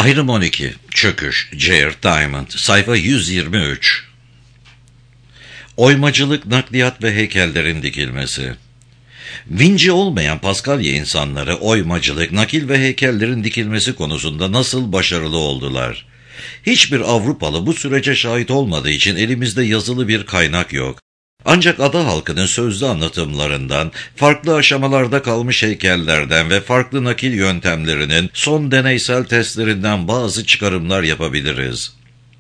Ayrım 12. Çöküş. Jared Diamond. Sayfa 123. Oymacılık, nakliyat ve heykellerin dikilmesi. Vinci olmayan Paskalya insanları oymacılık, nakil ve heykellerin dikilmesi konusunda nasıl başarılı oldular? Hiçbir Avrupalı bu sürece şahit olmadığı için elimizde yazılı bir kaynak yok. Ancak ada halkının sözlü anlatımlarından, farklı aşamalarda kalmış heykellerden ve farklı nakil yöntemlerinin son deneysel testlerinden bazı çıkarımlar yapabiliriz.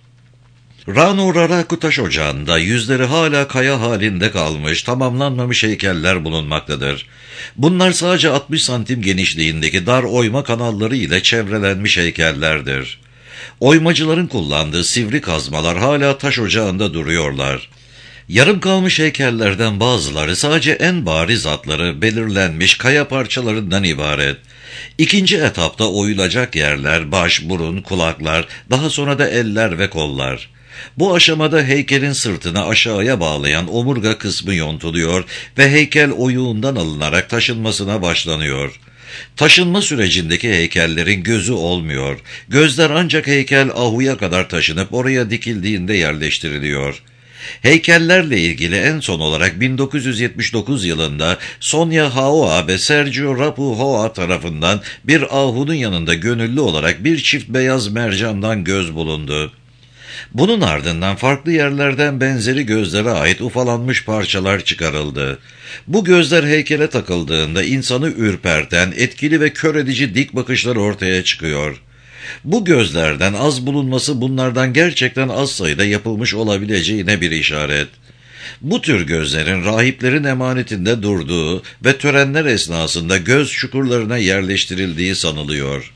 Rano Raraku taş ocağında yüzleri hala kaya halinde kalmış, tamamlanmamış heykeller bulunmaktadır. Bunlar sadece 60 santim genişliğindeki dar oyma kanalları ile çevrelenmiş heykellerdir. Oymacıların kullandığı sivri kazmalar hala taş ocağında duruyorlar. Yarım kalmış heykellerden bazıları sadece en bariz hatları belirlenmiş kaya parçalarından ibaret. İkinci etapta oyulacak yerler, baş, burun, kulaklar, daha sonra da eller ve kollar. Bu aşamada heykelin sırtını aşağıya bağlayan omurga kısmı yontuluyor ve heykel oyuğundan alınarak taşınmasına başlanıyor. Taşınma sürecindeki heykellerin gözü olmuyor. Gözler ancak heykel ahuya kadar taşınıp oraya dikildiğinde yerleştiriliyor. Heykellerle ilgili en son olarak 1979 yılında Sonia Haoa ve Sergio Rapu Hoa tarafından bir ahunun yanında gönüllü olarak bir çift beyaz mercandan göz bulundu. Bunun ardından farklı yerlerden benzeri gözlere ait ufalanmış parçalar çıkarıldı. Bu gözler heykele takıldığında insanı ürperten, etkili ve kör edici dik bakışlar ortaya çıkıyor. Bu gözlerden az bulunması bunlardan gerçekten az sayıda yapılmış olabileceğine bir işaret. Bu tür gözlerin rahiplerin emanetinde durduğu ve törenler esnasında göz çukurlarına yerleştirildiği sanılıyor.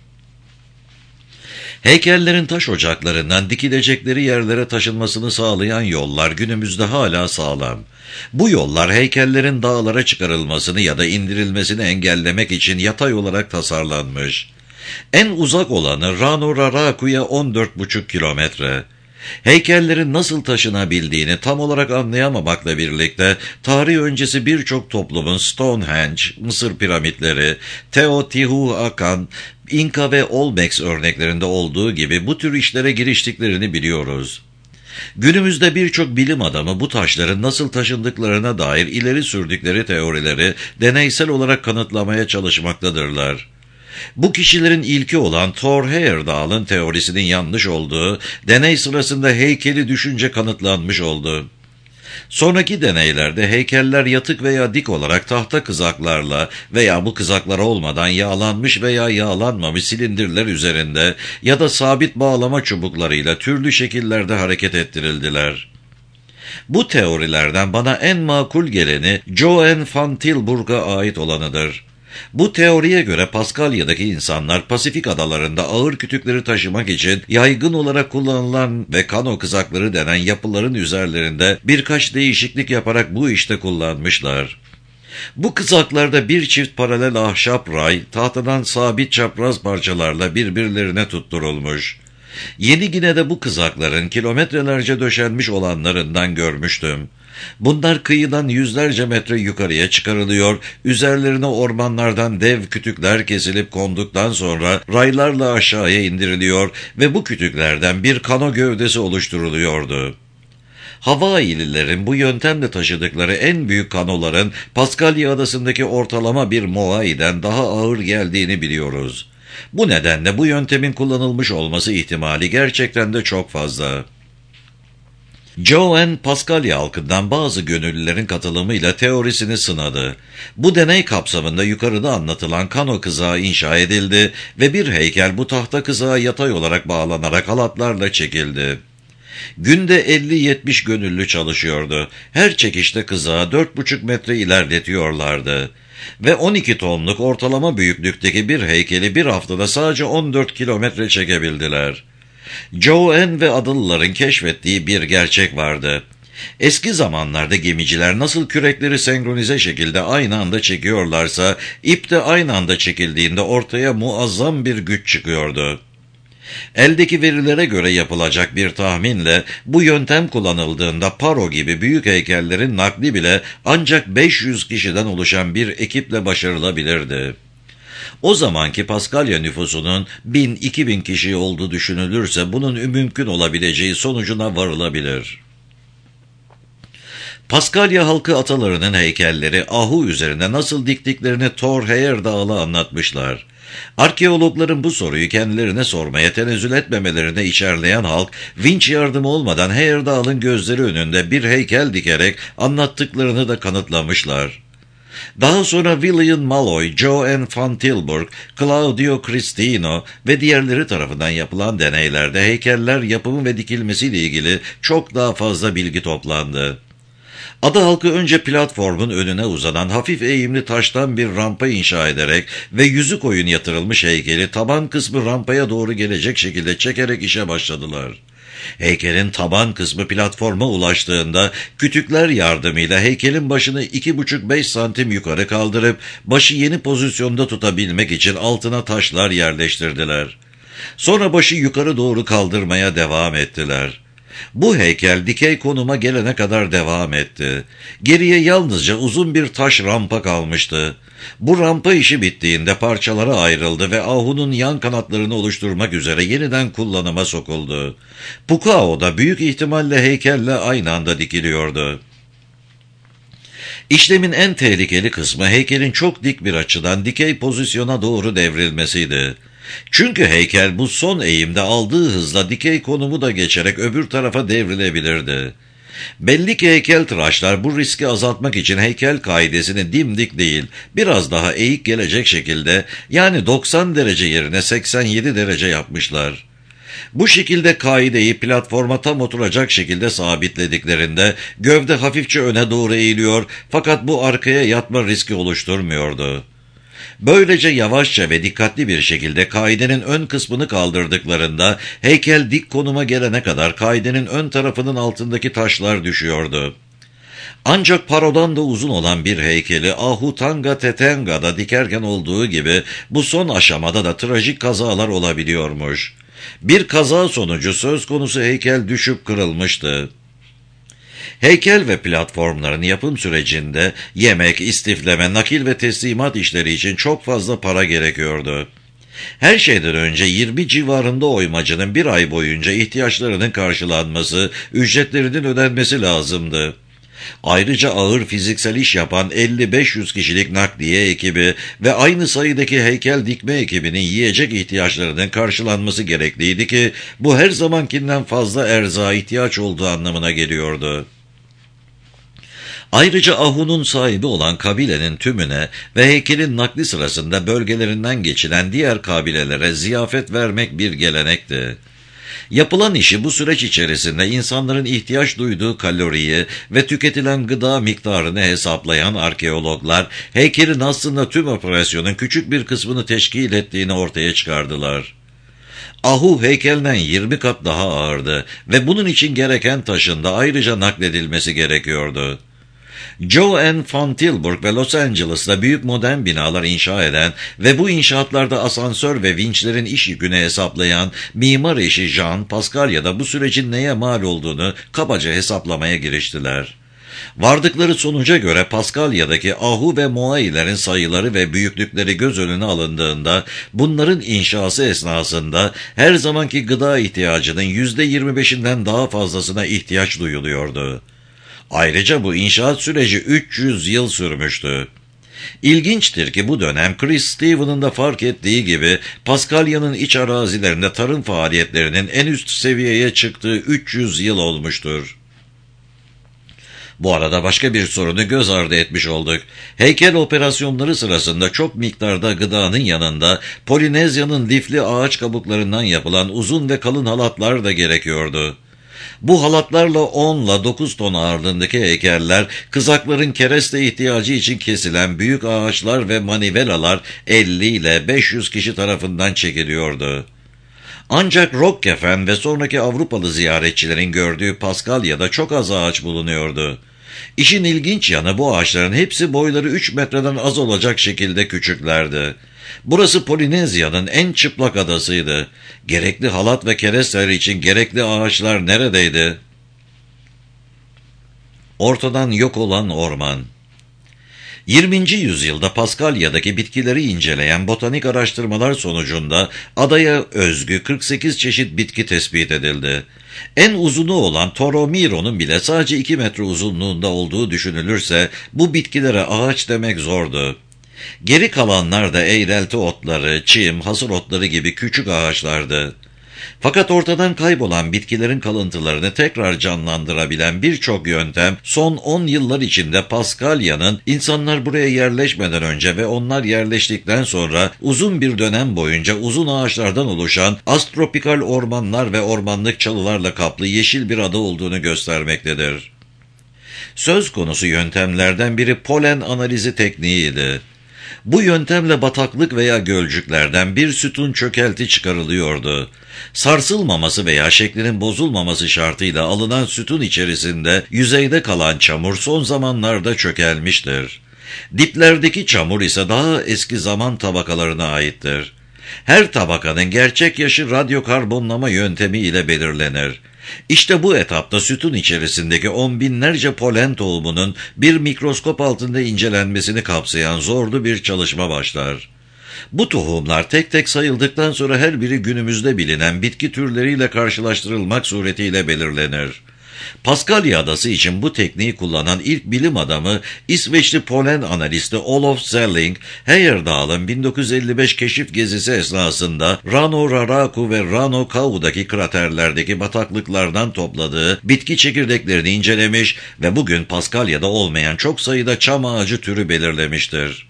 Heykellerin taş ocaklarından dikilecekleri yerlere taşınmasını sağlayan yollar günümüzde hala sağlam. Bu yollar heykellerin dağlara çıkarılmasını ya da indirilmesini engellemek için yatay olarak tasarlanmış. En uzak olanı Rano Raraku'ya 14,5 kilometre. Heykellerin nasıl taşınabildiğini tam olarak anlayamamakla birlikte tarih öncesi birçok toplumun Stonehenge, Mısır piramitleri, Teotihuacan, İnka ve Olmex örneklerinde olduğu gibi bu tür işlere giriştiklerini biliyoruz. Günümüzde birçok bilim adamı bu taşların nasıl taşındıklarına dair ileri sürdükleri teorileri deneysel olarak kanıtlamaya çalışmaktadırlar. Bu kişilerin ilki olan Thor Heyerdahl'ın teorisinin yanlış olduğu, deney sırasında heykeli düşünce kanıtlanmış oldu. Sonraki deneylerde heykeller yatık veya dik olarak tahta kızaklarla veya bu kızaklar olmadan yağlanmış veya yağlanmamış silindirler üzerinde ya da sabit bağlama çubuklarıyla türlü şekillerde hareket ettirildiler. Bu teorilerden bana en makul geleni Johann van Tilburg'a ait olanıdır. Bu teoriye göre Paskalya'daki insanlar Pasifik adalarında ağır kütükleri taşımak için yaygın olarak kullanılan ve kano kızakları denen yapıların üzerlerinde birkaç değişiklik yaparak bu işte kullanmışlar. Bu kızaklarda bir çift paralel ahşap ray, tahtadan sabit çapraz parçalarla birbirlerine tutturulmuş. Yeni Gine'de bu kızakların kilometrelerce döşenmiş olanlarından görmüştüm. Bunlar kıyıdan yüzlerce metre yukarıya çıkarılıyor, üzerlerine ormanlardan dev kütükler kesilip konduktan sonra raylarla aşağıya indiriliyor ve bu kütüklerden bir kano gövdesi oluşturuluyordu. Havaililerin bu yöntemle taşıdıkları en büyük kanoların Paskalya adasındaki ortalama bir moaiden daha ağır geldiğini biliyoruz. Bu nedenle bu yöntemin kullanılmış olması ihtimali gerçekten de çok fazla. Johann Paskalya halkından bazı gönüllülerin katılımıyla teorisini sınadı. Bu deney kapsamında yukarıda anlatılan kano kızağı inşa edildi ve bir heykel bu tahta kızağa yatay olarak bağlanarak halatlarla çekildi. Günde 50-70 gönüllü çalışıyordu. Her çekişte kızağı 4,5 metre ilerletiyorlardı. Ve 12 tonluk ortalama büyüklükteki bir heykeli bir haftada sadece 14 kilometre çekebildiler. Johann ve Adalıların keşfettiği bir gerçek vardı. Eski zamanlarda gemiciler nasıl kürekleri senkronize şekilde aynı anda çekiyorlarsa, ip de aynı anda çekildiğinde ortaya muazzam bir güç çıkıyordu. Eldeki verilere göre yapılacak bir tahminle bu yöntem kullanıldığında Paro gibi büyük heykellerin nakli bile ancak 500 kişiden oluşan bir ekiple başarılabilirdi. O zamanki Paskalya nüfusunun 1000-2000 kişi olduğu düşünülürse bunun mümkün olabileceği sonucuna varılabilir. Paskalya halkı atalarının heykelleri Ahu üzerine nasıl diktiklerini Thor Heyerdal'a anlatmışlar. Arkeologların bu soruyu kendilerine sormaya tenezzül etmemelerini içerleyen halk, vinç yardımı olmadan Heyerdal'ın gözleri önünde bir heykel dikerek anlattıklarını da kanıtlamışlar. Daha sonra William Malloy, Joan van Tilburg, Claudio Cristino ve diğerleri tarafından yapılan deneylerde heykeller yapımı ve dikilmesiyle ilgili çok daha fazla bilgi toplandı. Ada halkı önce platformun önüne uzanan hafif eğimli taştan bir rampa inşa ederek ve yüzü koyun yatırılmış heykeli taban kısmı rampaya doğru gelecek şekilde çekerek işe başladılar. Heykelin taban kısmı platforma ulaştığında kütükler yardımıyla heykelin başını 2,5-5 santim yukarı kaldırıp başı yeni pozisyonda tutabilmek için altına taşlar yerleştirdiler. Sonra başı yukarı doğru kaldırmaya devam ettiler. Bu heykel dikey konuma gelene kadar devam etti. Geriye yalnızca uzun bir taş rampa kalmıştı. Bu rampa işi bittiğinde parçalara ayrıldı ve Ahu'nun yan kanatlarını oluşturmak üzere yeniden kullanıma sokuldu. Pukao da büyük ihtimalle heykelle aynı anda dikiliyordu. İşlemin en tehlikeli kısmı heykelin çok dik bir açıdan dikey pozisyona doğru devrilmesiydi. Çünkü heykel bu son eğimde aldığı hızla dikey konumu da geçerek öbür tarafa devrilebilirdi. Belli ki heykeltıraşlar bu riski azaltmak için heykel kaidesini dimdik değil, biraz daha eğik gelecek şekilde, yani 90 derece yerine 87 derece yapmışlar. Bu şekilde kaideyi platforma tam oturacak şekilde sabitlediklerinde gövde hafifçe öne doğru eğiliyor fakat bu arkaya yatma riski oluşturmuyordu. Böylece yavaşça ve dikkatli bir şekilde kaidenin ön kısmını kaldırdıklarında heykel dik konuma gelene kadar kaidenin ön tarafının altındaki taşlar düşüyordu. Ancak parodan da uzun olan bir heykeli Ahutanga Tetenga'da dikerken olduğu gibi bu son aşamada da trajik kazalar olabiliyormuş. Bir kaza sonucu söz konusu heykel düşüp kırılmıştı. Heykel ve platformların yapım sürecinde yemek, istifleme, nakil ve teslimat işleri için çok fazla para gerekiyordu. Her şeyden önce 20 civarında oymacının bir ay boyunca ihtiyaçlarının karşılanması, ücretlerinin ödenmesi lazımdı. Ayrıca ağır fiziksel iş yapan 50-500 kişilik nakliye ekibi ve aynı sayıdaki heykel dikme ekibinin yiyecek ihtiyaçlarının karşılanması gerekliydi ki bu her zamankinden fazla erzağa ihtiyaç olduğu anlamına geliyordu. Ayrıca Ahu'nun sahibi olan kabilenin tümüne ve heykelin nakli sırasında bölgelerinden geçilen diğer kabilelere ziyafet vermek bir gelenekti. Yapılan işi bu süreç içerisinde insanların ihtiyaç duyduğu kaloriyi ve tüketilen gıda miktarını hesaplayan arkeologlar, heykelin aslında tüm operasyonun küçük bir kısmını teşkil ettiğini ortaya çıkardılar. Ahu heykelden 20 kat daha ağırdı ve bunun için gereken taşın da ayrıca nakledilmesi gerekiyordu. Joan van Tilburg ve Los Angeles'ta büyük modern binalar inşa eden ve bu inşaatlarda asansör ve vinçlerin iş yükünü hesaplayan mimar eşi Jean Pascalya'da bu sürecin neye mal olduğunu kabaca hesaplamaya giriştiler. Vardıkları sonuca göre Paskalya'daki Ahu ve Moai'lerin sayıları ve büyüklükleri göz önüne alındığında bunların inşası esnasında her zamanki gıda ihtiyacının %25'inden daha fazlasına ihtiyaç duyuluyordu. Ayrıca bu inşaat süreci 300 yıl sürmüştü. İlginçtir ki bu dönem Chris Stevens'ın da fark ettiği gibi Paskalya'nın iç arazilerinde tarım faaliyetlerinin en üst seviyeye çıktığı 300 yıl olmuştur. Bu arada başka bir sorunu göz ardı etmiş olduk. Heykel operasyonları sırasında çok miktarda gıdanın yanında Polinezya'nın lifli ağaç kabuklarından yapılan uzun ve kalın halatlar da gerekiyordu. Bu halatlarla 10 ile 9 ton ağırlığındaki heykeller, kızakların kereste ihtiyacı için kesilen büyük ağaçlar ve manivelalar 50 ile 500 kişi tarafından çekiliyordu. Ancak Rockefen ve sonraki Avrupalı ziyaretçilerin gördüğü Paskalya'da çok az ağaç bulunuyordu. İşin ilginç yanı bu ağaçların hepsi boyları 3 metreden az olacak şekilde küçüklerdi. Burası Polinezya'nın en çıplak adasıydı. Gerekli halat ve keresteler için gerekli ağaçlar neredeydi? Ortadan yok olan orman. 20. yüzyılda Paskalya'daki bitkileri inceleyen botanik araştırmalar sonucunda adaya özgü 48 çeşit bitki tespit edildi. En uzunu olan Toromiro'nun bile sadece 2 metre uzunluğunda olduğu düşünülürse bu bitkilere ağaç demek zordu. Geri kalanlar da eğrelti otları, çim, hasır otları gibi küçük ağaçlardı. Fakat ortadan kaybolan bitkilerin kalıntılarını tekrar canlandırabilen birçok yöntem son 10 yıllar içinde Paskalya'nın insanlar buraya yerleşmeden önce ve onlar yerleştikten sonra uzun bir dönem boyunca uzun ağaçlardan oluşan astropikal ormanlar ve ormanlık çalılarla kaplı yeşil bir ada olduğunu göstermektedir. Söz konusu yöntemlerden biri polen analizi tekniğiydi. Bu yöntemle bataklık veya gölcüklerden bir sütun çökelti çıkarılıyordu. Sarsılmaması veya şeklinin bozulmaması şartıyla alınan sütun içerisinde yüzeyde kalan çamur son zamanlarda çökelmiştir. Diplerdeki çamur ise daha eski zaman tabakalarına aittir. Her tabakanın gerçek yaşı radyokarbonlama yöntemi ile belirlenir. İşte bu etapta sütun içerisindeki on binlerce polen tohumunun bir mikroskop altında incelenmesini kapsayan zorlu bir çalışma başlar. Bu tohumlar tek tek sayıldıktan sonra her biri günümüzde bilinen bitki türleriyle karşılaştırılmak suretiyle belirlenir. Paskalya adası için bu tekniği kullanan ilk bilim adamı İsveçli polen analisti Olof Selling, Heyerdal'ın 1955 keşif gezisi esnasında Rano Raraku ve Rano Kau'daki kraterlerdeki bataklıklardan topladığı bitki çekirdeklerini incelemiş ve bugün Paskalya'da olmayan çok sayıda çam ağacı türü belirlemiştir.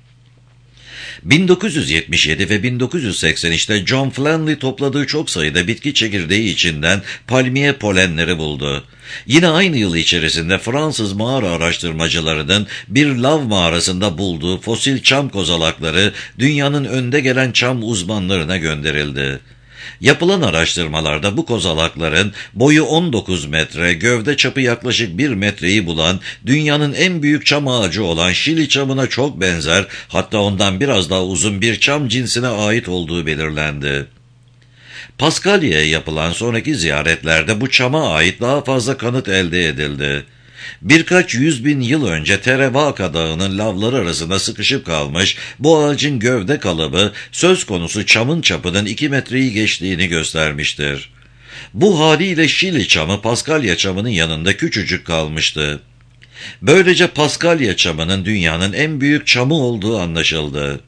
1977 ve 1983'te John Flanley topladığı çok sayıda bitki çekirdeği içinden palmiye polenleri buldu. Yine aynı yıl içerisinde Fransız mağara araştırmacılarının bir lav mağarasında bulduğu fosil çam kozalakları dünyanın önde gelen çam uzmanlarına gönderildi. Yapılan araştırmalarda bu kozalakların boyu 19 metre, gövde çapı yaklaşık 1 metreyi bulan dünyanın en büyük çam ağacı olan Şili çamına çok benzer, hatta ondan biraz daha uzun bir çam cinsine ait olduğu belirlendi. Paskalya'ya yapılan sonraki ziyaretlerde bu çama ait daha fazla kanıt elde edildi. Birkaç 100.000 yıl önce Terevaka Dağı'nın lavları arasında sıkışıp kalmış bu ağacın gövde kalıbı söz konusu çamın çapının 2 metreyi geçtiğini göstermiştir. Bu haliyle Şili çamı Paskalya çamının yanında küçücük kalmıştı. Böylece Paskalya çamının dünyanın en büyük çamı olduğu anlaşıldı.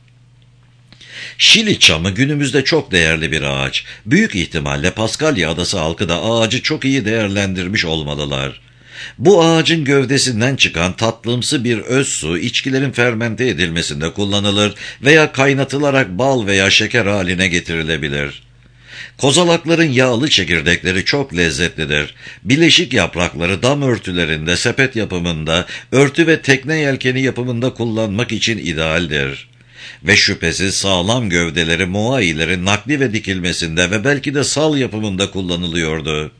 Şili çamı günümüzde çok değerli bir ağaç. Büyük ihtimalle Paskalya adası halkı da ağacı çok iyi değerlendirmiş olmalılar. Bu ağacın gövdesinden çıkan tatlımsı bir öz su içkilerin fermente edilmesinde kullanılır veya kaynatılarak bal veya şeker haline getirilebilir. Kozalakların yağlı çekirdekleri çok lezzetlidir. Bileşik yaprakları dam örtülerinde, sepet yapımında, örtü ve tekne yelkeni yapımında kullanmak için idealdir. Ve şüphesiz sağlam gövdeleri muayilerin nakli ve dikilmesinde ve belki de sal yapımında kullanılıyordu.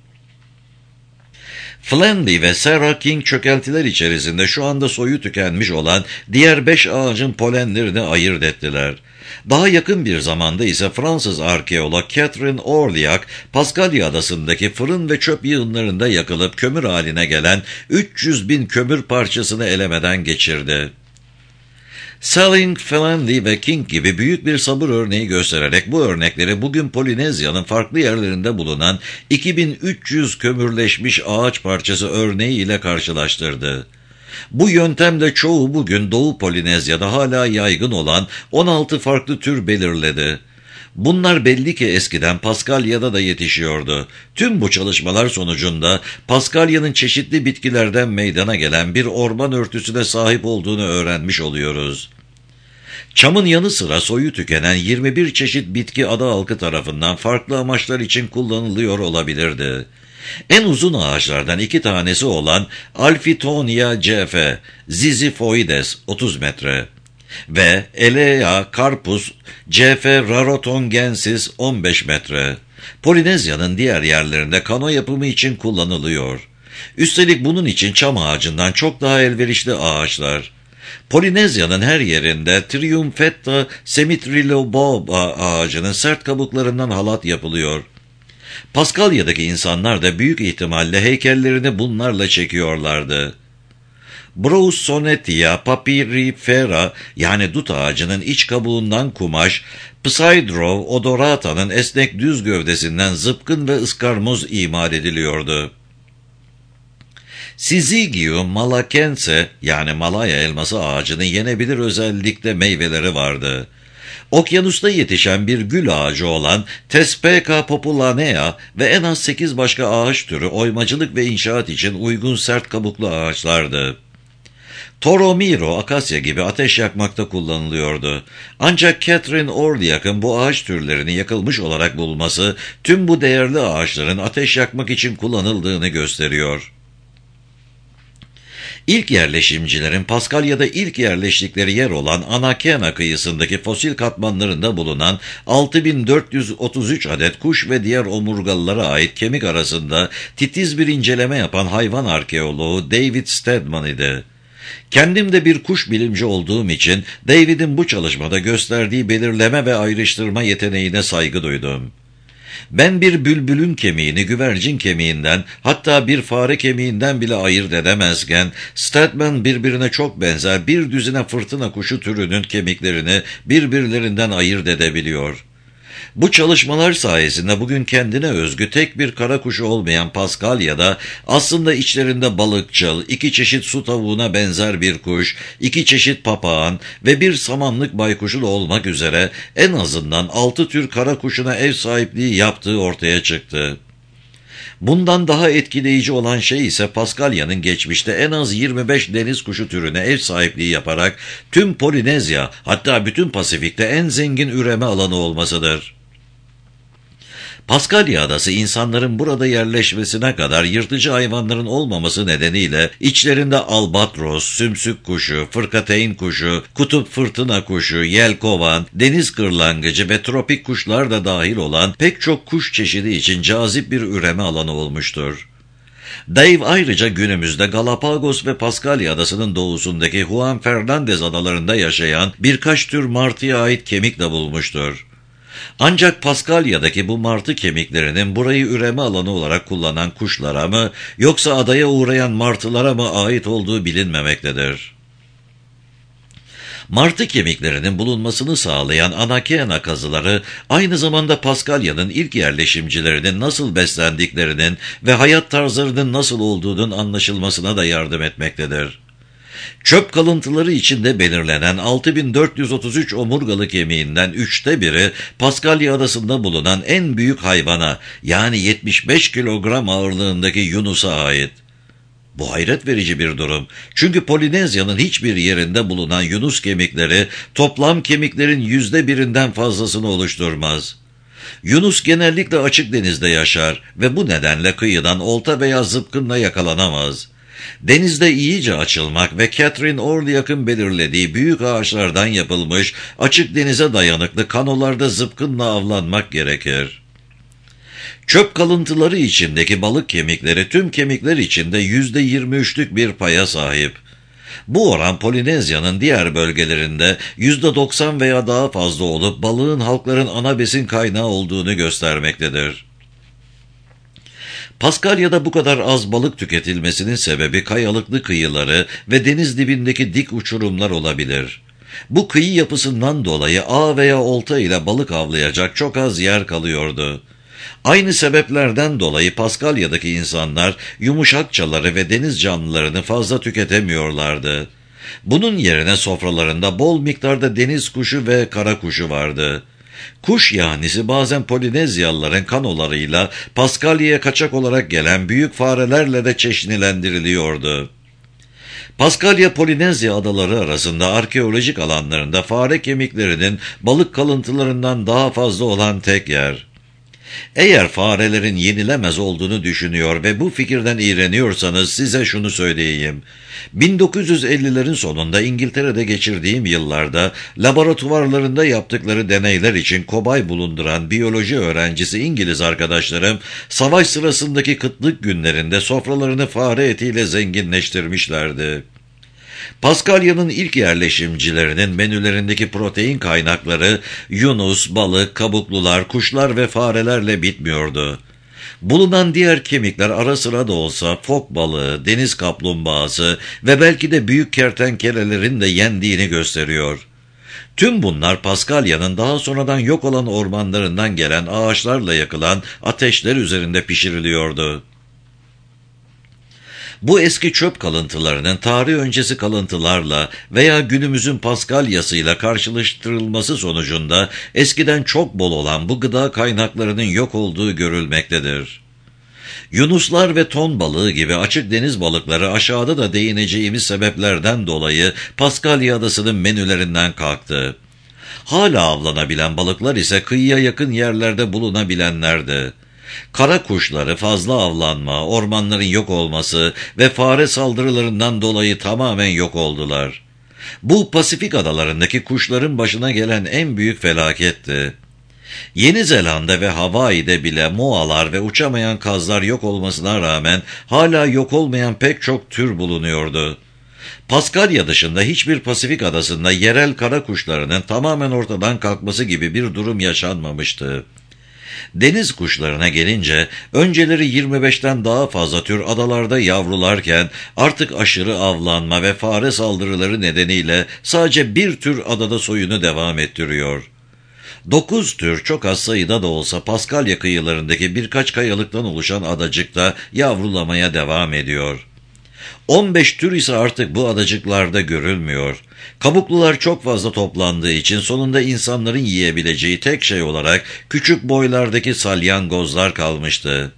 Flanley ve Sarah King çökeltiler içerisinde şu anda soyu tükenmiş olan diğer 5 ağacın polenlerini ayırt ettiler. Daha yakın bir zamanda ise Fransız arkeolog Catherine Orliac, Paskalya adasındaki fırın ve çöp yığınlarında yakılıp kömür haline gelen 300.000 kömür parçasını elemeden geçirdi. Selling, Flanley ve King gibi büyük bir sabır örneği göstererek bu örnekleri bugün Polinezya'nın farklı yerlerinde bulunan 2300 kömürleşmiş ağaç parçası örneği ile karşılaştırdı. Bu yöntemle çoğu bugün Doğu Polinezya'da hala yaygın olan 16 farklı tür belirledi. Bunlar belli ki eskiden Paskalya'da da yetişiyordu. Tüm bu çalışmalar sonucunda Paskalya'nın çeşitli bitkilerden meydana gelen bir orman örtüsüne sahip olduğunu öğrenmiş oluyoruz. Çamın yanı sıra soyu tükenen 21 çeşit bitki ada halkı tarafından farklı amaçlar için kullanılıyor olabilirdi. En uzun ağaçlardan 2 tanesi olan Alphitonia cf. Zizifoides 30 metre ve Elea carpus cf. Rarotongensis 15 metre. Polinezya'nın diğer yerlerinde kano yapımı için kullanılıyor. Üstelik bunun için çam ağacından çok daha elverişli ağaçlar. Polinezya'nın her yerinde Triumphetta semitriloboa ağacının sert kabuklarından halat yapılıyor. Paskalya'daki insanlar da büyük ihtimalle heykellerini bunlarla çekiyorlardı. Browsonetia papyrifera yani dut ağacının iç kabuğundan kumaş, Psaidrov odorata'nın esnek düz gövdesinden zıpkın ve ıskarmoz imal ediliyordu. Syzygium malacense yani Malaya elması ağacının yenebilir özellikle meyveleri vardı. Okyanusta yetişen bir gül ağacı olan Thespeka populanea ve en az 8 başka ağaç türü oymacılık ve inşaat için uygun sert kabuklu ağaçlardı. Toromiro, akasya gibi ateş yakmakta kullanılıyordu. Ancak Catherine Orliak'ın bu ağaç türlerini yakılmış olarak bulması tüm bu değerli ağaçların ateş yakmak için kullanıldığını gösteriyor. İlk yerleşimcilerin Paskalya'da ilk yerleştikleri yer olan Anakena kıyısındaki fosil katmanlarında bulunan 6433 adet kuş ve diğer omurgalılara ait kemik arasında titiz bir inceleme yapan hayvan arkeoloğu David Stedman idi. Kendim de bir kuş bilimci olduğum için David'in bu çalışmada gösterdiği belirleme ve ayrıştırma yeteneğine saygı duydum. Ben bir bülbülün kemiğini güvercin kemiğinden, hatta bir fare kemiğinden bile ayırt edemezken, Stedman birbirine çok benzer bir düzine fırtına kuşu türünün kemiklerini birbirlerinden ayırt edebiliyor. Bu çalışmalar sayesinde bugün kendine özgü tek bir kara kuşu olmayan Paskalya'da aslında içlerinde balıkçıl, 2 çeşit su tavuğuna benzer bir kuş, 2 çeşit papağan ve bir samanlık baykuşu da olmak üzere en azından 6 tür kara kuşuna ev sahipliği yaptığı ortaya çıktı. Bundan daha etkileyici olan şey ise Paskalya'nın geçmişte en az 25 deniz kuşu türüne ev sahipliği yaparak tüm Polinezya, hatta bütün Pasifik'te en zengin üreme alanı olmasıdır. Paskalya Adası insanların burada yerleşmesine kadar yırtıcı hayvanların olmaması nedeniyle içlerinde albatros, sümsük kuşu, fırkateyn kuşu, kutup fırtına kuşu, yelkovan, deniz kırlangıcı ve tropik kuşlar da dahil olan pek çok kuş çeşidi için cazip bir üreme alanı olmuştur. Dave ayrıca günümüzde Galapagos ve Paskalya Adası'nın doğusundaki Juan Fernandez adalarında yaşayan birkaç tür martıya ait kemik de bulmuştur. Ancak Paskalya'daki bu martı kemiklerinin burayı üreme alanı olarak kullanan kuşlara mı yoksa adaya uğrayan martılara mı ait olduğu bilinmemektedir. Martı kemiklerinin bulunmasını sağlayan Anakena kazıları aynı zamanda Paskalya'nın ilk yerleşimcilerinin nasıl beslendiklerinin ve hayat tarzlarının nasıl olduğunun anlaşılmasına da yardım etmektedir. Çöp kalıntıları içinde belirlenen 6433 omurgalı kemiğinden 1/3 Paskalya Adası'nda bulunan en büyük hayvana yani 75 kilogram ağırlığındaki Yunus'a ait. Bu hayret verici bir durum. Çünkü Polinezya'nın hiçbir yerinde bulunan Yunus kemikleri toplam kemiklerin %1'inden fazlasını oluşturmaz. Yunus genellikle açık denizde yaşar ve bu nedenle kıyıdan olta veya zıpkınla yakalanamaz. Denizde iyice açılmak ve Catherine Orliak'ın belirlediği büyük ağaçlardan yapılmış açık denize dayanıklı kanolarda zıpkınla avlanmak gerekir. Çöp kalıntıları içindeki balık kemikleri tüm kemikler içinde %23'lük bir paya sahip. Bu oran Polinezya'nın diğer bölgelerinde %90 veya daha fazla olup balığın halkların ana besin kaynağı olduğunu göstermektedir. Paskalya'da bu kadar az balık tüketilmesinin sebebi kayalıklı kıyıları ve deniz dibindeki dik uçurumlar olabilir. Bu kıyı yapısından dolayı ağ veya olta ile balık avlayacak çok az yer kalıyordu. Aynı sebeplerden dolayı Paskalya'daki insanlar yumuşakçaları ve deniz canlılarını fazla tüketemiyorlardı. Bunun yerine sofralarında bol miktarda deniz kuşu ve kara kuşu vardı. Kuş yahnisi bazen Polinezyalıların kanolarıyla Paskalya'ya kaçak olarak gelen büyük farelerle de çeşnilendiriliyordu. Paskalya Polinezya adaları arasında arkeolojik alanlarında fare kemiklerinin balık kalıntılarından daha fazla olan tek yer. Eğer farelerin yenilemez olduğunu düşünüyor ve bu fikirden iğreniyorsanız size şunu söyleyeyim. 1950'lerin sonunda İngiltere'de geçirdiğim yıllarda laboratuvarlarında yaptıkları deneyler için kobay bulunduran biyoloji öğrencisi İngiliz arkadaşlarım savaş sırasındaki kıtlık günlerinde sofralarını fare etiyle zenginleştirmişlerdi. Paskalya'nın ilk yerleşimcilerinin menülerindeki protein kaynakları yunus, balık, kabuklular, kuşlar ve farelerle bitmiyordu. Bulunan diğer kemikler ara sıra da olsa fok balığı, deniz kaplumbağası ve belki de büyük kertenkelelerin de yendiğini gösteriyor. Tüm bunlar Paskalya'nın daha sonradan yok olan ormanlarından gelen ağaçlarla yakılan ateşler üzerinde pişiriliyordu. Bu eski çöp kalıntılarının tarih öncesi kalıntılarla veya günümüzün Paskalya'sıyla karşılaştırılması sonucunda eskiden çok bol olan bu gıda kaynaklarının yok olduğu görülmektedir. Yunuslar ve ton balığı gibi açık deniz balıkları aşağıda da değineceğimiz sebeplerden dolayı Paskalya adasının menülerinden kalktı. Hala avlanabilen balıklar ise kıyıya yakın yerlerde bulunabilenlerdi. Kara kuşları fazla avlanma, ormanların yok olması ve fare saldırılarından dolayı tamamen yok oldular. Bu Pasifik adalarındaki kuşların başına gelen en büyük felaketti. Yeni Zelanda ve Hawaii'de bile moalar ve uçamayan kazlar yok olmasına rağmen hala yok olmayan pek çok tür bulunuyordu. Paskalya dışında hiçbir Pasifik adasında yerel kara kuşlarının tamamen ortadan kalkması gibi bir durum yaşanmamıştı. Deniz kuşlarına gelince önceleri 25'ten daha fazla tür adalarda yavrularken artık aşırı avlanma ve fare saldırıları nedeniyle sadece bir tür adada soyunu devam ettiriyor. 9 tür çok az sayıda da olsa Paskalya kıyılarındaki birkaç kayalıktan oluşan adacıkta yavrulamaya devam ediyor. 15 tür ise artık bu adacıklarda görülmüyor. Kabuklular çok fazla toplandığı için sonunda insanların yiyebileceği tek şey olarak küçük boylardaki salyangozlar kalmıştı.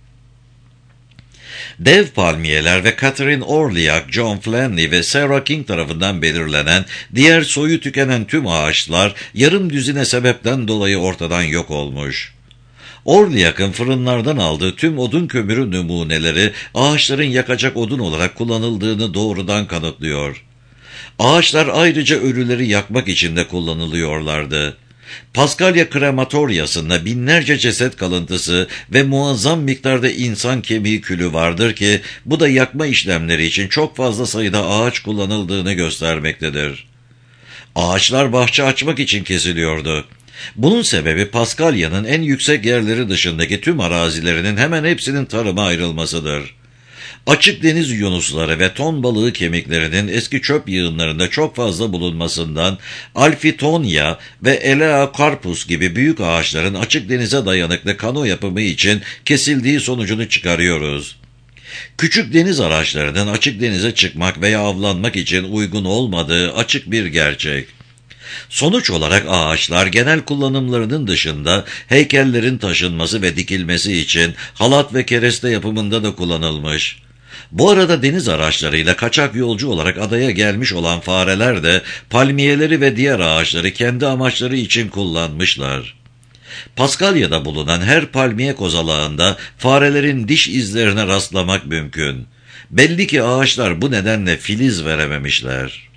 Dev palmiyeler ve Catherine Orliak, John Flanley ve Sarah King tarafından belirlenen diğer soyu tükenen tüm ağaçlar yarım düzine sebepten dolayı ortadan yok olmuş. Orliak'ın fırınlardan aldığı tüm odun kömürü numuneleri ağaçların yakacak odun olarak kullanıldığını doğrudan kanıtlıyor. Ağaçlar ayrıca ölüleri yakmak için de kullanılıyorlardı. Paskalya krematoryasında binlerce ceset kalıntısı ve muazzam miktarda insan kemiği külü vardır ki bu da yakma işlemleri için çok fazla sayıda ağaç kullanıldığını göstermektedir. Ağaçlar bahçe açmak için kesiliyordu. Bunun sebebi Paskalya'nın en yüksek yerleri dışındaki tüm arazilerinin hemen hepsinin tarıma ayrılmasıdır. Açık deniz yunusları ve ton balığı kemiklerinin eski çöp yığınlarında çok fazla bulunmasından Alfitonia ve Elaeocarpus gibi büyük ağaçların açık denize dayanıklı kano yapımı için kesildiği sonucunu çıkarıyoruz. Küçük deniz araçlarının açık denize çıkmak veya avlanmak için uygun olmadığı açık bir gerçek. Sonuç olarak ağaçlar genel kullanımlarının dışında heykellerin taşınması ve dikilmesi için halat ve kereste yapımında da kullanılmış. Bu arada deniz araçlarıyla kaçak yolcu olarak adaya gelmiş olan fareler de palmiyeleri ve diğer ağaçları kendi amaçları için kullanmışlar. Paskalya'da bulunan her palmiye kozalağında farelerin diş izlerine rastlamak mümkün. Belli ki ağaçlar bu nedenle filiz verememişler.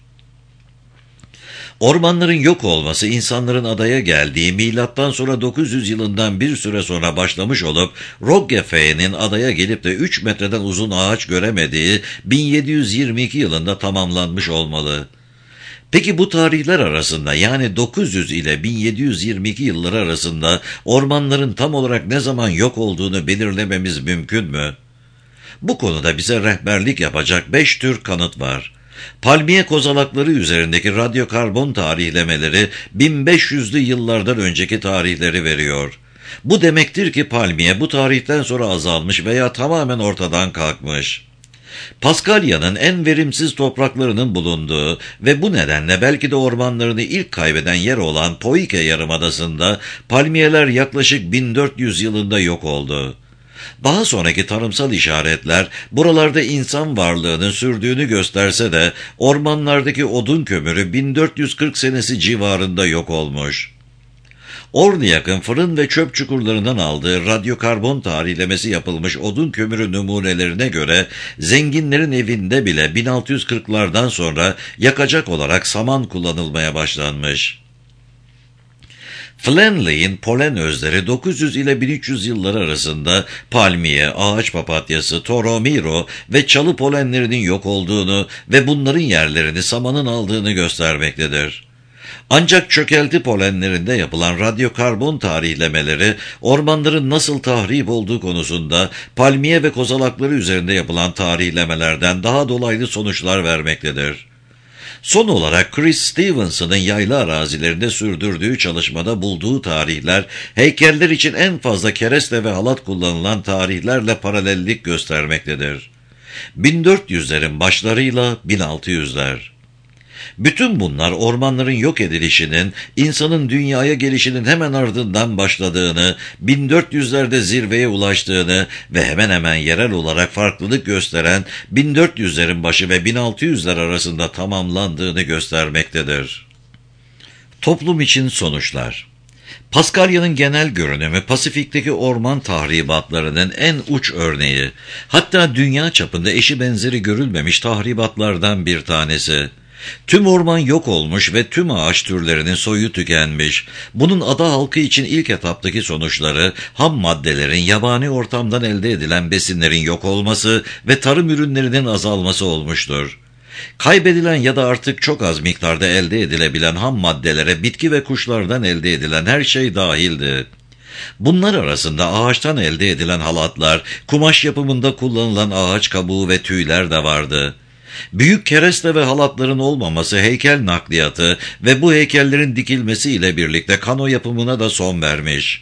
Ormanların yok olması insanların adaya geldiği milattan sonra 900 yılından bir süre sonra başlamış olup Roggefe'nin adaya gelip de 3 metreden uzun ağaç göremediği 1722 yılında tamamlanmış olmalı. Peki bu tarihler arasında yani 900 ile 1722 yılları arasında ormanların tam olarak ne zaman yok olduğunu belirlememiz mümkün mü? Bu konuda bize rehberlik yapacak 5 tür kanıt var. Palmiye kozalakları üzerindeki radyokarbon tarihlemeleri 1500'lü yıllardan önceki tarihleri veriyor. Bu demektir ki palmiye bu tarihten sonra azalmış veya tamamen ortadan kalkmış. Paskalya'nın en verimsiz topraklarının bulunduğu ve bu nedenle belki de ormanlarını ilk kaybeden yer olan Poike Yarımadası'nda palmiyeler yaklaşık 1400 yılında yok oldu. Daha sonraki tarımsal işaretler buralarda insan varlığının sürdüğünü gösterse de ormanlardaki odun kömürü 1440 senesi civarında yok olmuş. Orliak'ın fırın ve çöp çukurlarından aldığı radyokarbon tarihlemesi yapılmış odun kömürü numunelerine göre zenginlerin evinde bile 1640'lardan sonra yakacak olarak saman kullanılmaya başlanmış. Flanley'in polen özleri 900 ile 1300 yılları arasında palmiye, ağaç papatyası, toromiro ve çalı polenlerinin yok olduğunu ve bunların yerlerini samanın aldığını göstermektedir. Ancak çökelti polenlerinde yapılan radyokarbon tarihlemeleri, ormanların nasıl tahrip olduğu konusunda palmiye ve kozalakları üzerinde yapılan tarihlemelerden daha dolaylı sonuçlar vermektedir. Son olarak Chris Stevenson'ın yayla arazilerinde sürdürdüğü çalışmada bulduğu tarihler, heykeller için en fazla kereste ve halat kullanılan tarihlerle paralellik göstermektedir. 1400'lerin başlarıyla 1600'ler. Bütün bunlar ormanların yok edilişinin, insanın dünyaya gelişinin hemen ardından başladığını, 1400'lerde zirveye ulaştığını ve hemen hemen yerel olarak farklılık gösteren 1400'lerin başı ve 1600'ler arasında tamamlandığını göstermektedir. Toplum için sonuçlar. Paskalya'nın genel görünümü Pasifik'teki orman tahribatlarının en uç örneği, hatta dünya çapında eşi benzeri görülmemiş tahribatlardan bir tanesi. Tüm orman yok olmuş ve tüm ağaç türlerinin soyu tükenmiş. Bunun ada halkı için ilk etaptaki sonuçları, ham maddelerin yabani ortamdan elde edilen besinlerin yok olması ve tarım ürünlerinin azalması olmuştur. Kaybedilen ya da artık çok az miktarda elde edilebilen ham maddelere bitki ve kuşlardan elde edilen her şey dahildi. Bunlar arasında ağaçtan elde edilen halatlar, kumaş yapımında kullanılan ağaç kabuğu ve tüyler de vardı. Büyük kereste ve halatların olmaması heykel nakliyatı ve bu heykellerin dikilmesiyle birlikte kano yapımına da son vermiş.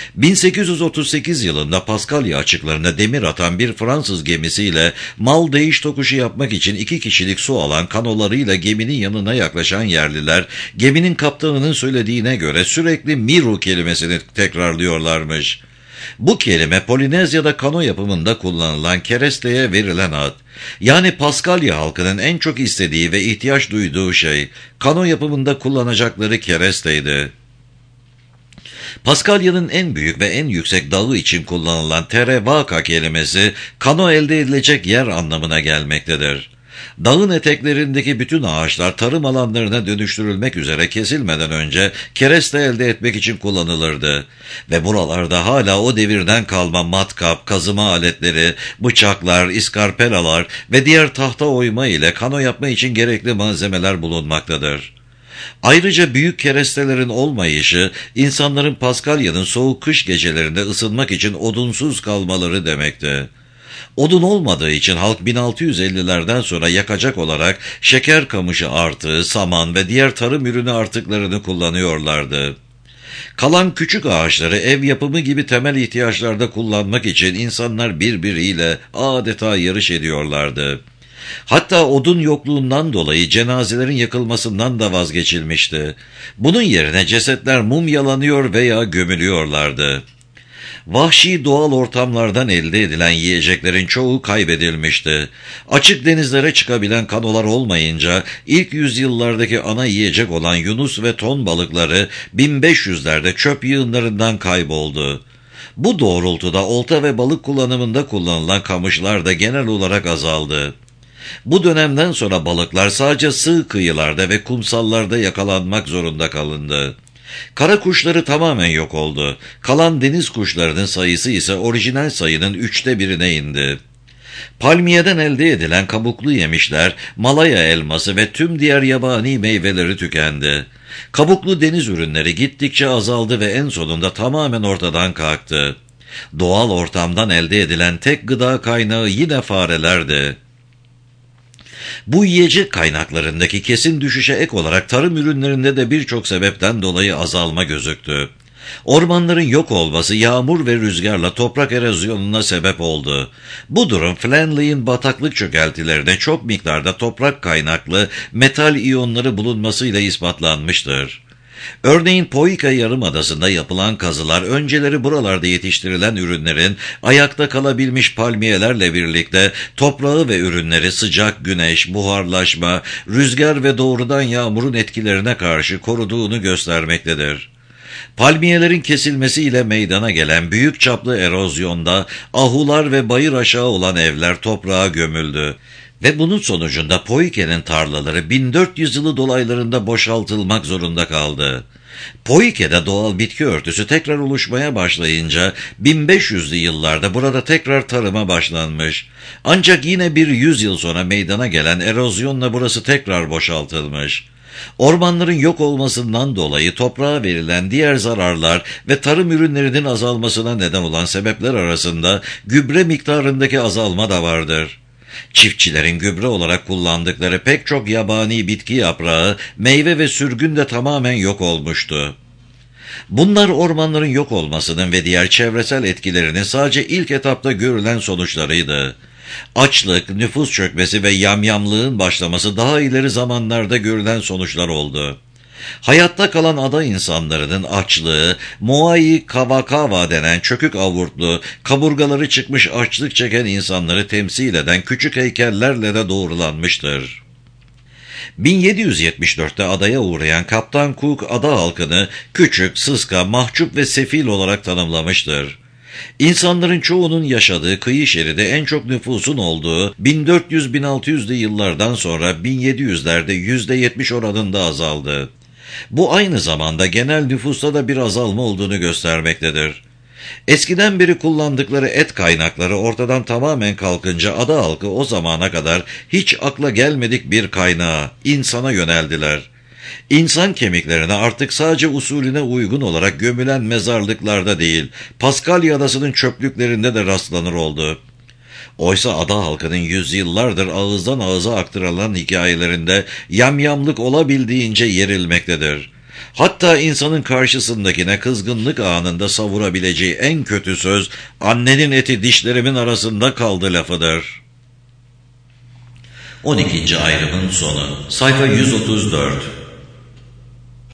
1838 yılında Paskalya açıklarına demir atan bir Fransız gemisiyle mal değiş tokuşu yapmak için 2 kişilik su alan kanolarıyla geminin yanına yaklaşan yerliler, geminin kaptanının söylediğine göre sürekli miru kelimesini tekrarlıyorlarmış. Bu kelime Polinezya'da kano yapımında kullanılan keresteye verilen ad. Yani Paskalya halkının en çok istediği ve ihtiyaç duyduğu şey, kano yapımında kullanacakları keresteydi. Paskalya'nın en büyük ve en yüksek dağı için kullanılan Terevaka kelimesi, kano elde edilecek yer anlamına gelmektedir. Dağın eteklerindeki bütün ağaçlar tarım alanlarına dönüştürülmek üzere kesilmeden önce kereste elde etmek için kullanılırdı. Ve buralarda hala o devirden kalma matkap, kazıma aletleri, bıçaklar, iskarpelalar ve diğer tahta oyma ile kano yapma için gerekli malzemeler bulunmaktadır. Ayrıca büyük kerestelerin olmayışı, insanların Paskalya'nın soğuk kış gecelerinde ısınmak için odunsuz kalmaları demekti. Odun olmadığı için halk 1650'lerden sonra yakacak olarak şeker kamışı artığı, saman ve diğer tarım ürünü artıklarını kullanıyorlardı. Kalan küçük ağaçları ev yapımı gibi temel ihtiyaçlarda kullanmak için insanlar birbiriyle adeta yarış ediyorlardı. Hatta odun yokluğundan dolayı cenazelerin yakılmasından da vazgeçilmişti. Bunun yerine cesetler mumyalanıyor veya gömülüyorlardı. Vahşi doğal ortamlardan elde edilen yiyeceklerin çoğu kaybedilmişti. Açık denizlere çıkabilen kanolar olmayınca ilk yüzyıllardaki ana yiyecek olan yunus ve ton balıkları 1500'lerde çöp yığınlarından kayboldu. Bu doğrultuda olta ve balık kullanımında kullanılan kamışlar da genel olarak azaldı. Bu dönemden sonra balıklar sadece sığ kıyılarda ve kumsallarda yakalanmak zorunda kalındı. Kara kuşları tamamen yok oldu. Kalan deniz kuşlarının sayısı ise orijinal sayının 1/3'e indi. Palmiyeden elde edilen kabuklu yemişler, Malaya elması ve tüm diğer yabani meyveleri tükendi. Kabuklu deniz ürünleri gittikçe azaldı ve en sonunda tamamen ortadan kalktı. Doğal ortamdan elde edilen tek gıda kaynağı yine farelerdi. Bu yiyecek kaynaklarındaki kesin düşüşe ek olarak tarım ürünlerinde de birçok sebepten dolayı azalma gözüktü. Ormanların yok olması yağmur ve rüzgarla toprak erozyonuna sebep oldu. Bu durum Flanley'in bataklık çökeltilerine çok miktarda toprak kaynaklı metal iyonları bulunmasıyla ispatlanmıştır. Örneğin Poika Yarımadası'nda yapılan kazılar önceleri buralarda yetiştirilen ürünlerin ayakta kalabilmiş palmiyelerle birlikte toprağı ve ürünleri sıcak güneş, buharlaşma, rüzgar ve doğrudan yağmurun etkilerine karşı koruduğunu göstermektedir. Palmiyelerin kesilmesiyle meydana gelen büyük çaplı erozyonda ahular ve bayır aşağı olan evler toprağa gömüldü. Ve bunun sonucunda Poike'nin tarlaları 1400 yılı dolaylarında boşaltılmak zorunda kaldı. Poike'de doğal bitki örtüsü tekrar oluşmaya başlayınca 1500'lü yıllarda burada tekrar tarıma başlanmış. Ancak yine bir 100 yıl sonra meydana gelen erozyonla burası tekrar boşaltılmış. Ormanların yok olmasından dolayı toprağa verilen diğer zararlar ve tarım ürünlerinin azalmasına neden olan sebepler arasında gübre miktarındaki azalma da vardır. Çiftçilerin gübre olarak kullandıkları pek çok yabani bitki yaprağı, meyve ve sürgün de tamamen yok olmuştu. Bunlar ormanların yok olmasının ve diğer çevresel etkilerinin sadece ilk etapta görülen sonuçlarıydı. Açlık, nüfus çökmesi ve yamyamlığın başlaması daha ileri zamanlarda görülen sonuçlar oldu. Hayatta kalan ada insanlarının açlığı, Moai Kavakava denen çökük avurtlu, kaburgaları çıkmış açlık çeken insanları temsil eden küçük heykellerle de doğrulanmıştır. 1774'te adaya uğrayan Kaptan Cook ada halkını küçük, sıska, mahcup ve sefil olarak tanımlamıştır. İnsanların çoğunun yaşadığı kıyı şeridi en çok nüfusun olduğu 1400-1600'lü yıllardan sonra 1700'lerde %70 oranında azaldı. Bu aynı zamanda genel nüfusta da bir azalma olduğunu göstermektedir. Eskiden beri kullandıkları et kaynakları ortadan tamamen kalkınca ada halkı o zamana kadar hiç akla gelmedik bir kaynağa, insana yöneldiler. İnsan kemiklerine artık sadece usulüne uygun olarak gömülen mezarlıklarda değil, Paskalya adasının çöplüklerinde de rastlanır oldu. Oysa ada halkının yüzyıllardır ağızdan ağıza aktarılan hikayelerinde yamyamlık olabildiğince yerilmektedir. Hatta insanın karşısındakine kızgınlık anında savurabileceği en kötü söz, annenin eti dişlerimin arasında kaldı lafıdır. 12. ayrımın sonu. Sayfa 134.